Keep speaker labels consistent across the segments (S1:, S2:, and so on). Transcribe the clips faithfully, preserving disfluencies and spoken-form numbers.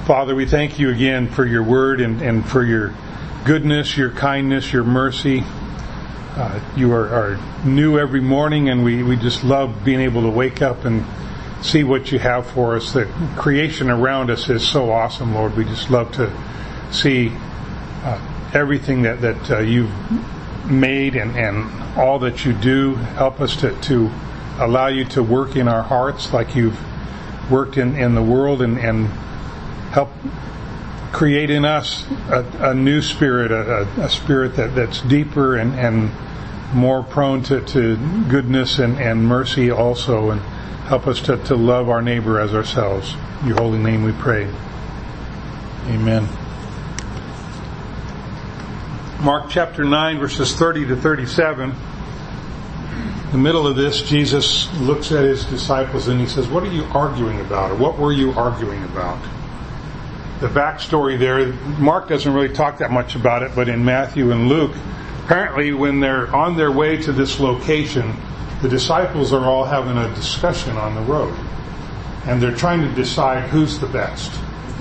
S1: Father, we thank you again for your word and, and for your goodness, your kindness, your mercy. Uh, you are, are new every morning, and we, we just love being able to wake up and see what you have for us. The creation around us is so awesome, Lord. We just love to see uh, everything that, that uh, you've made and, and all that you do. Help us to, to allow you to work in our hearts like you've worked in, in the world, and, and help create in us a, a new spirit, a, a spirit that, that's deeper and, and more prone to, to goodness and, and mercy also, and help us to, to love our neighbor as ourselves. In your holy name we pray. Amen. Mark chapter nine, verses thirty to thirty-seven. In the middle of this, Jesus looks at his disciples and he says, "What are you arguing about?" Or what were you arguing about? The backstory there, Mark doesn't really talk that much about it, but in Matthew and Luke, apparently when they're on their way to this location, the disciples are all having a discussion on the road. And they're trying to decide who's the best.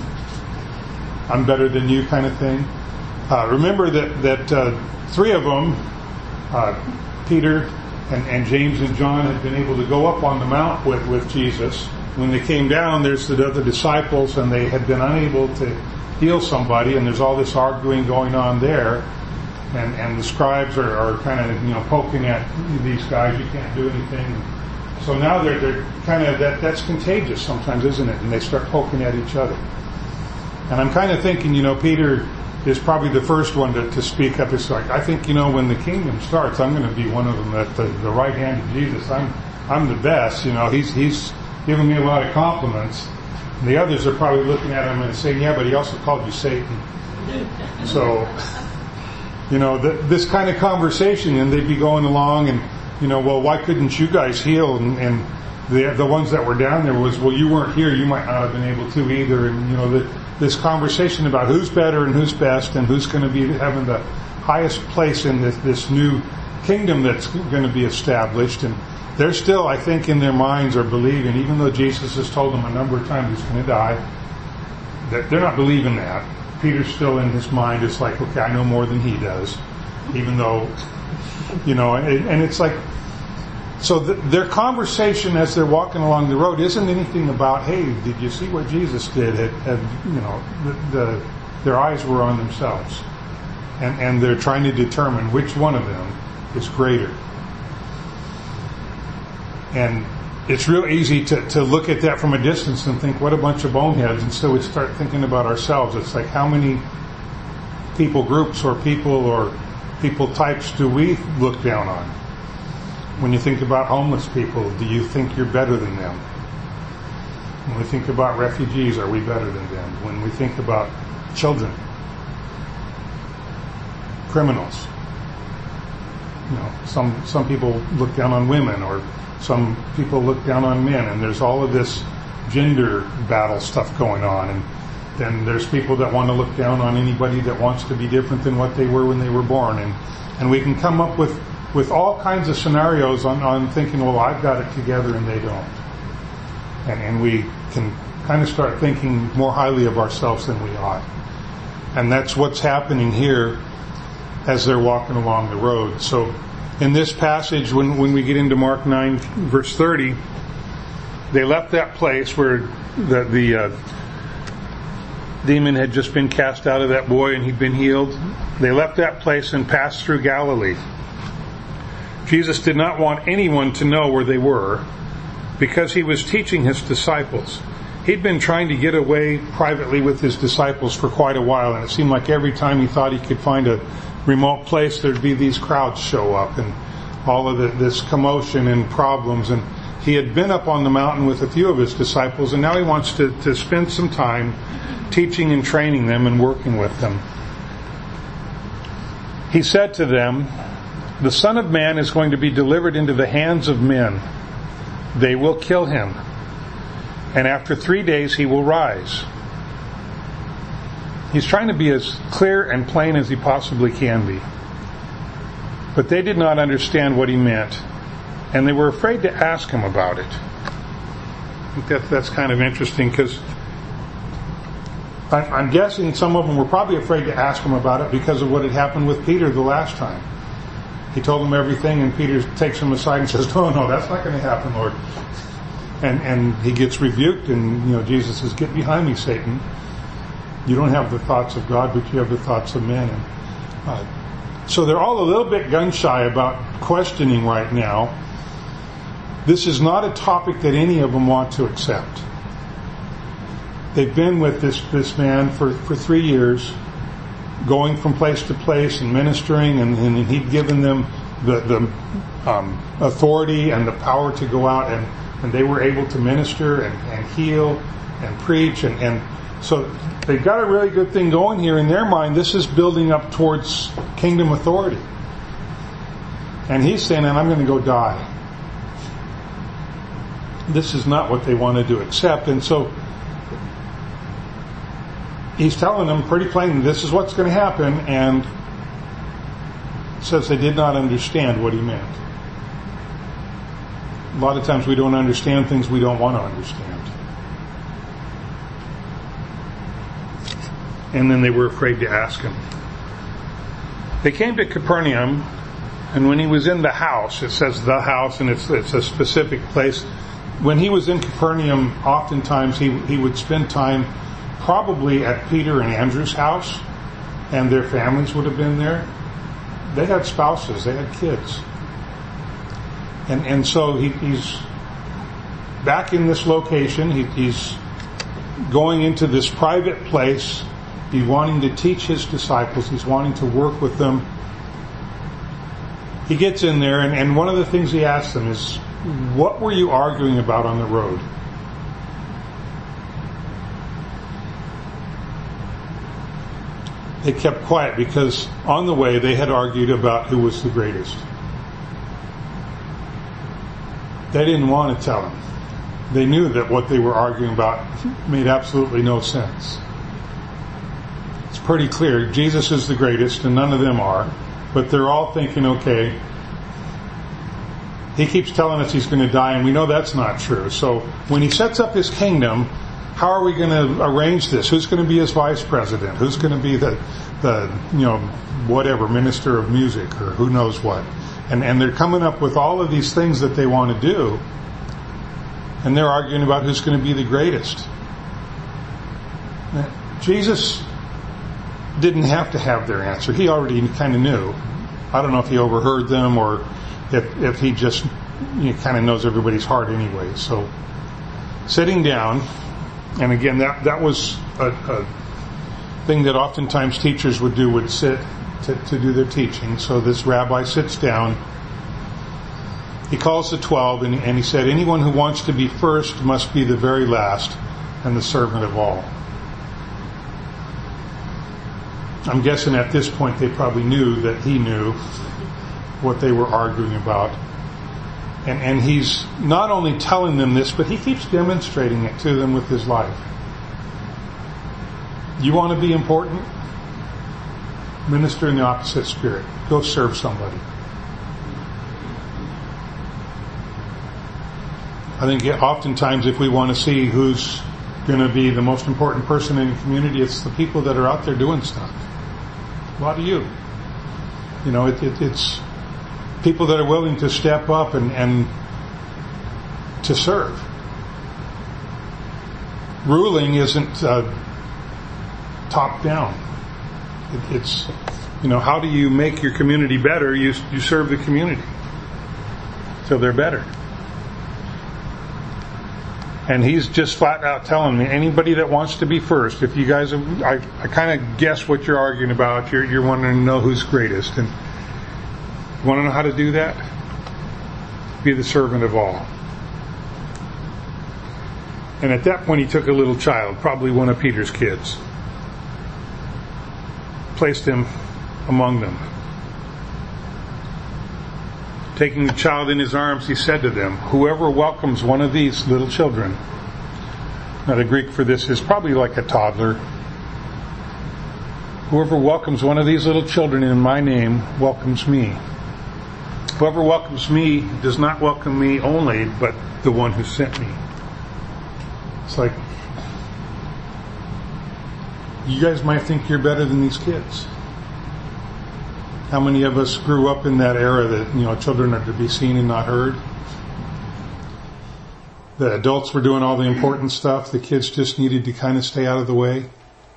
S1: I'm better than you kind of thing. Uh, remember that, that uh, three of them, uh, Peter and, and James and John, had been able to go up on the mount with, with Jesus. When they came down, there's the other disciples, and they had been unable to heal somebody, and there's all this arguing going on there. And, and the scribes are, are kind of, you know, poking at these guys. You can't do anything. So now they're, they're kind of, that, that's contagious sometimes, isn't it? And they start poking at each other. And I'm kind of thinking, you know, Peter is probably the first one to, to speak up. It's like, I think, you know, when the kingdom starts, I'm going to be one of them at the, the right hand of Jesus. I'm, I'm the best. You know, he's, he's giving me a lot of compliments. And the others are probably looking at him and saying, yeah, but he also called you Satan. So, you know, the, this kind of conversation, and they'd be going along and, you know, well, why couldn't you guys heal? And, and the the ones that were down there was, well, you weren't here, you might not have been able to either. And, you know, the, this conversation about who's better and who's best and who's going to be having the highest place in this, this new kingdom that's going to be established. And they're still, I think, in their minds are believing, even though Jesus has told them a number of times he's going to die, that they're not believing that. Peter's still in his mind. It's like, okay, I know more than he does, even though, you know, and, and it's like, so the, their conversation as they're walking along the road isn't anything about, hey, did you see what Jesus did? Had, had, you know, the, the, their eyes were on themselves, and, and they're trying to determine which one of them is greater. And it's real easy to, to look at that from a distance and think, what a bunch of boneheads. And so we start thinking about ourselves. It's like, how many people groups or people or people types do we look down on? When you think about homeless people, do you think you're better than them? When we think about refugees, are we better than them? When we think about children, criminals, you know, some some people look down on women, or some people look down on men, and there's all of this gender battle stuff going on. And then there's people that want to look down on anybody that wants to be different than what they were when they were born. And and we can come up with, with all kinds of scenarios on, on thinking, well, I've got it together and they don't. And, and we can kind of start thinking more highly of ourselves than we ought. And that's what's happening here as they're walking along the road. So in this passage, when, when we get into Mark nine, verse thirty, they left that place where the, the uh, demon had just been cast out of that boy and he'd been healed. They left that place and passed through Galilee. Jesus did not want anyone to know where they were because he was teaching his disciples. He'd been trying to get away privately with his disciples for quite a while, and it seemed like every time he thought he could find a remote place, there'd be these crowds show up and all of the, this commotion and problems. And he had been up on the mountain with a few of his disciples, and now he wants to, to spend some time teaching and training them and working with them. He said to them, "The Son of Man is going to be delivered into the hands of men. They will kill him, and after three days he will rise." He's trying to be as clear and plain as he possibly can be. But they did not understand what he meant, and they were afraid to ask him about it. I think that, that's kind of interesting, because I'm guessing some of them were probably afraid to ask him about it because of what had happened with Peter the last time. He told them everything, and Peter takes him aside and says, no, no, that's not going to happen, Lord. And and he gets rebuked, and you know Jesus says, get behind me, Satan. You don't have the thoughts of God, but you have the thoughts of men. And, uh, so they're all a little bit gun-shy about questioning right now. This is not a topic that any of them want to accept. They've been with this, this man for, for three years, going from place to place and ministering, and, and he'd given them the, the um, authority and the power to go out, and, and they were able to minister and, and heal and preach. And, and so they've got a really good thing going here in their mind. This is building up towards kingdom authority. And he's saying, and I'm going to go die. This is not what they wanted to accept. And so he's telling them pretty plainly, this is what's going to happen, and says they did not understand what he meant. A lot of times we don't understand things we don't want to understand. And then they were afraid to ask him. They came to Capernaum, and when he was in the house, it says the house, and it's, it's a specific place. When he was in Capernaum, oftentimes he, he would spend time probably at Peter and Andrew's house, and their families would have been there. They had spouses, they had kids. And and so he, he's back in this location. He, he's going into this private place. He's wanting to teach his disciples. He's wanting to work with them. He gets in there, and, and one of the things he asks them is, what were you arguing about on the road? They kept quiet because on the way they had argued about who was the greatest. They didn't want to tell him. They knew that what they were arguing about made absolutely no sense. It's pretty clear. Jesus is the greatest and none of them are. But they're all thinking, okay, he keeps telling us he's going to die, and we know that's not true. So when he sets up his kingdom, how are we going to arrange this? Who's going to be his vice president? Who's going to be the, the you know, whatever, minister of music or who knows what? And, and they're coming up with all of these things that they want to do. And they're arguing about who's going to be the greatest. Now, Jesus didn't have to have their answer. He already kind of knew. I don't know if he overheard them or if, if he just you know, kind of knows everybody's heart anyway. So sitting down, and again, that, that was a, a thing that oftentimes teachers would do, would sit to, to do their teaching. So this rabbi sits down. He calls the twelve, and, and he said, anyone who wants to be first must be the very last and the servant of all. I'm guessing at this point they probably knew that he knew what they were arguing about. And, and he's not only telling them this, but he keeps demonstrating it to them with his life. You want to be important? Minister in the opposite spirit. Go serve somebody. I think oftentimes if we want to see who's going to be the most important person in the community, it's the people that are out there doing stuff. A lot of you. You know, it, it, it's people that are willing to step up and, and to serve. Ruling isn't uh, top down. It, it's, you know, how do you make your community better? You, you serve the community so they're better. And he's just flat out telling me, anybody that wants to be first, if you guys, have, I, I kind of guess what you're arguing about. You're, you're wanting to know who's greatest. And you want to know how to do that? Be the servant of all. And at that point he took a little child, probably one of Peter's kids, placed him among them. Taking the child in his arms, he said to them, whoever welcomes one of these little children. Now the Greek for this is probably like a toddler. Whoever welcomes one of these little children in my name welcomes me. Whoever welcomes me does not welcome me only, but the one who sent me. It's like, you guys might think you're better than these kids. How many of us grew up in that era that, you know, children are to be seen and not heard? The adults were doing all the important stuff. The kids just needed to kind of stay out of the way.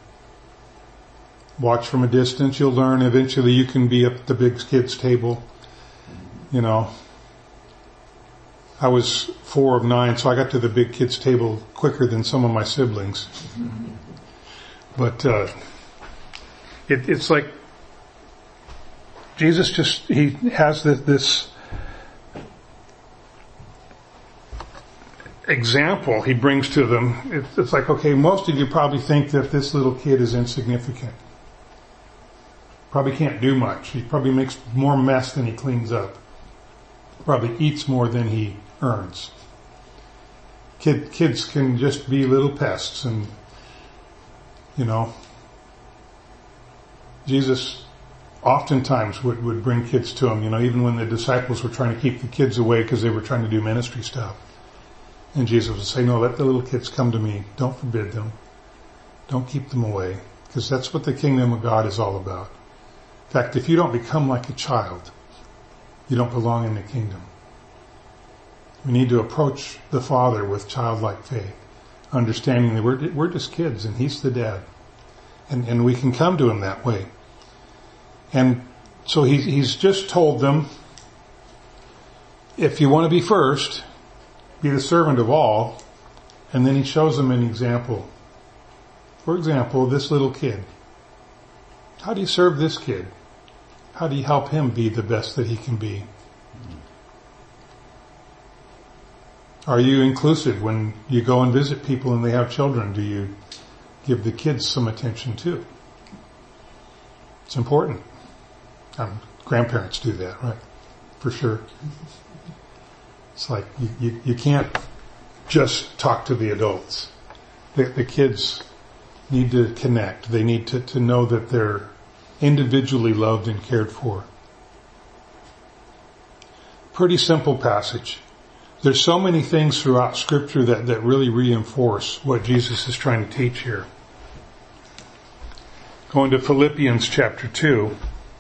S1: Watch from a distance. You'll learn eventually you can be at the big kids' table. You know, I was four of nine, so I got to the big kids' table quicker than some of my siblings. But uh, it, it's like Jesus just, he has this, this example he brings to them. It's, it's like, okay, most of you probably think that this little kid is insignificant. Probably can't do much. He probably makes more mess than he cleans up. Probably eats more than he earns. Kid, kids can just be little pests, and, you know, Jesus oftentimes would, would bring kids to him, you know, even when the disciples were trying to keep the kids away because they were trying to do ministry stuff. And Jesus would say, no, let the little kids come to me. Don't forbid them. Don't keep them away, because that's what the kingdom of God is all about. In fact, if you don't become like a child, you don't belong in the kingdom. We need to approach the Father with childlike faith, understanding that we're, we're just kids and He's the dad. And, and we can come to Him that way. And so he, he's just told them, if you want to be first, be the servant of all. And then he shows them an example. For example, this little kid. How do you serve this kid? How do you help him be the best that he can be? Are you inclusive when you go and visit people and they have children? Do you give the kids some attention too? It's important. Um, grandparents do that, right? For sure. It's like you, you, you can't just talk to the adults. The, the kids need to connect. They need to, to know that they're individually loved and cared for. Pretty simple passage. There's so many things throughout Scripture that, that really reinforce what Jesus is trying to teach here. Going to Philippians chapter two.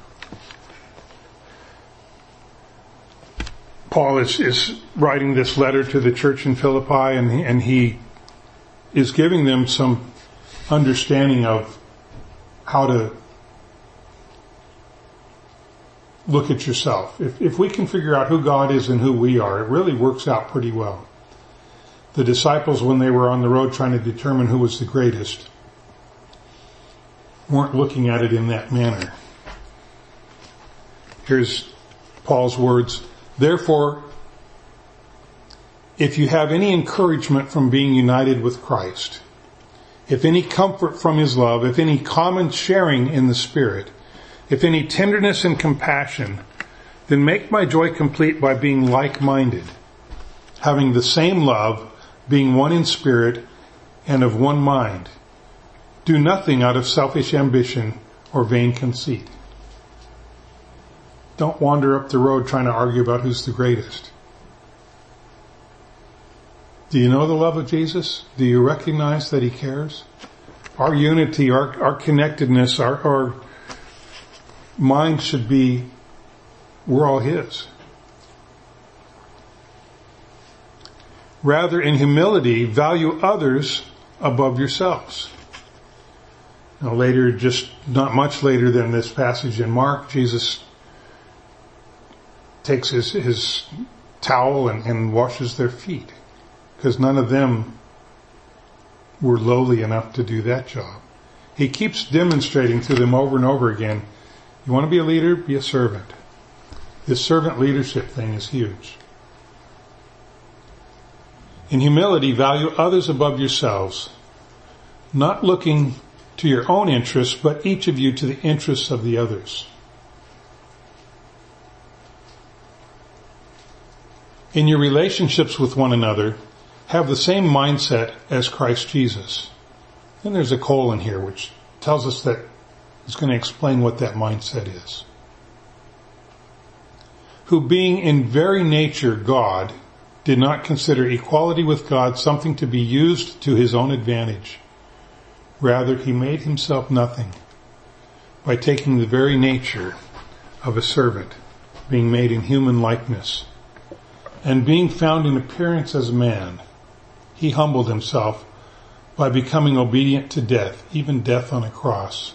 S1: Paul is, is writing this letter to the church in Philippi, and he, and he is giving them some understanding of how to look at yourself. If, if we can figure out who God is and who we are, it really works out pretty well. The disciples, when they were on the road trying to determine who was the greatest, weren't looking at it in that manner. Here's Paul's words. Therefore, if you have any encouragement from being united with Christ, if any comfort from His love, if any common sharing in the Spirit, if any tenderness and compassion, then make my joy complete by being like-minded, having the same love, being one in spirit and of one mind. Do nothing out of selfish ambition or vain conceit. Don't wander up the road trying to argue about who's the greatest. Do you know the love of Jesus? Do you recognize that He cares? Our unity, our, our connectedness, our, our mind should be, we're all His. Rather, in humility, value others above yourselves. Now later, just not much later than this passage in Mark, Jesus takes his, his towel and, and washes their feet, because none of them were lowly enough to do that job. He keeps demonstrating to them over and over again, you want to be a leader? Be a servant. This servant leadership thing is huge. In humility, value others above yourselves, not looking to your own interests, but each of you to the interests of the others. In your relationships with one another, have the same mindset as Christ Jesus. And there's a colon here which tells us that it's going to explain what that mindset is. Who being in very nature God, did not consider equality with God something to be used to His own advantage. Rather, he made himself nothing by taking the very nature of a servant, being made in human likeness. And being found in appearance as a man, he humbled himself by becoming obedient to death, even death on a cross.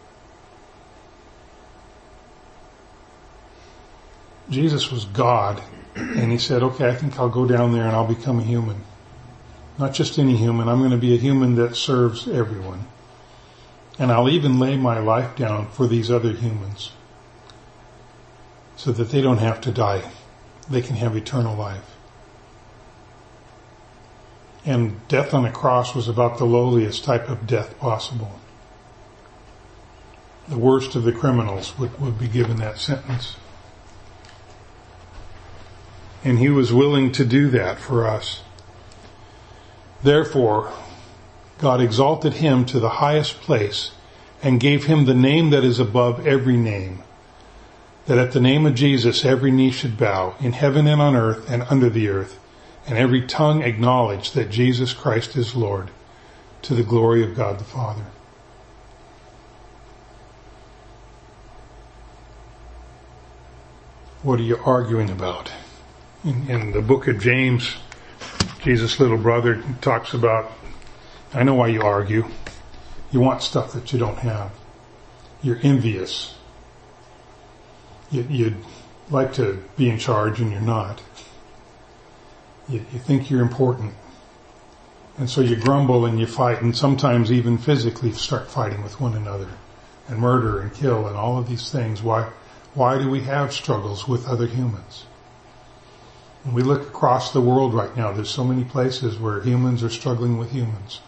S1: Jesus was God, and he said, okay, I think I'll go down there and I'll become a human. Not just any human, I'm going to be a human that serves everyone. And I'll even lay my life down for these other humans so that they don't have to die. They can have eternal life. And death on a cross was about the lowliest type of death possible. The worst of the criminals would, would be given that sentence. And he was willing to do that for us. Therefore, God exalted him to the highest place and gave him the name that is above every name, that at the name of Jesus every knee should bow, in heaven and on earth and under the earth, and every tongue acknowledge that Jesus Christ is Lord, to the glory of God the Father. What are you arguing about? In, in the book of James, Jesus' little brother talks about, I know why you argue. You want stuff that you don't have. You're envious. You, you'd like to be in charge and you're not. You, you think you're important. And so you grumble and you fight, and sometimes even physically start fighting with one another, and murder and kill and all of these things. Why, why do we have struggles with other humans? When we look across the world right now, there's so many places where humans are struggling with humans.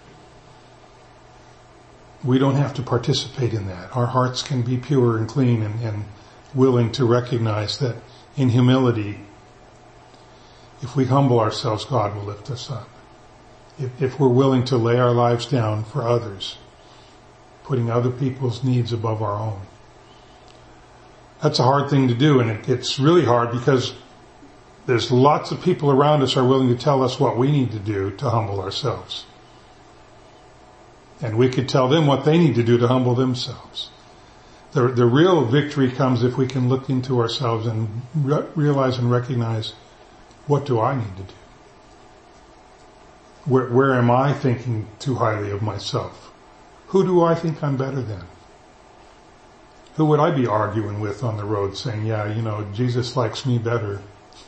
S1: We don't have to participate in that. Our hearts can be pure and clean and, and willing to recognize that in humility, if we humble ourselves, God will lift us up. If, if we're willing to lay our lives down for others, putting other people's needs above our own. That's a hard thing to do, and it, it's really hard because there's lots of people around us are willing to tell us what we need to do to humble ourselves. And we could tell them what they need to do to humble themselves. The, the real victory comes if we can look into ourselves and re- realize and recognize, what do I need to do? Where, where am I thinking too highly of myself? Who do I think I'm better than? Who would I be arguing with on the road saying, yeah, you know, Jesus likes me better.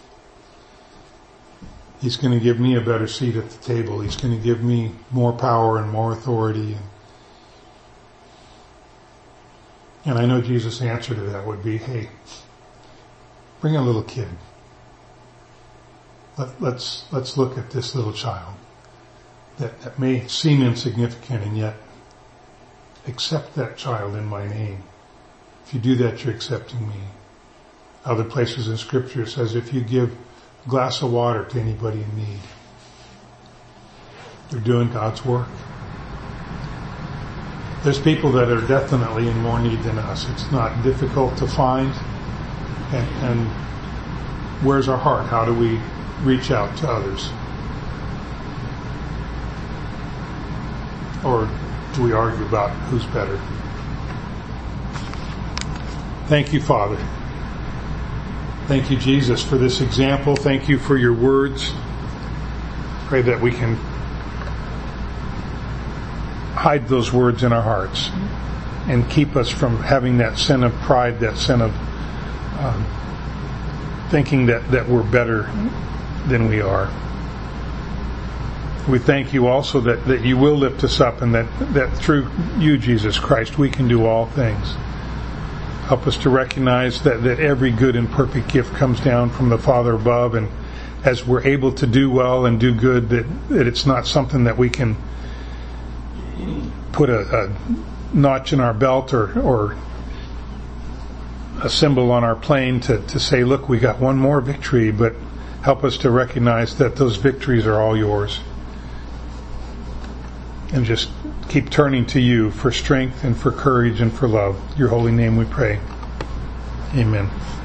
S1: He's going to give me a better seat at the table. He's going to give me more power and more authority. And I know Jesus' answer to that would be, hey, bring a little kid. Let, let's, let's look at this little child that, that may seem insignificant, and yet accept that child in my name. If you do that, you're accepting me. Other places in Scripture it says, if you give a glass of water to anybody in need, you're doing God's work. There's people that are definitely in more need than us. It's not difficult to find. And, and where's our heart? How do we reach out to others? Or do we argue about who's better? Thank you, Father. Thank you, Jesus, for this example. Thank you for your words. Pray that we can hide those words in our hearts and keep us from having that sin of pride, that sin of um, thinking that, that we're better than we are. We thank you also that, that you will lift us up, and that, that through you, Jesus Christ, we can do all things. Help us to recognize that, that every good and perfect gift comes down from the Father above, and as we're able to do well and do good, that, that it's not something that we can put a, a notch in our belt or, or a symbol on our plane to, to say, look, we got one more victory, but help us to recognize that those victories are all yours. And just keep turning to you for strength and for courage and for love. Your holy name we pray. Amen.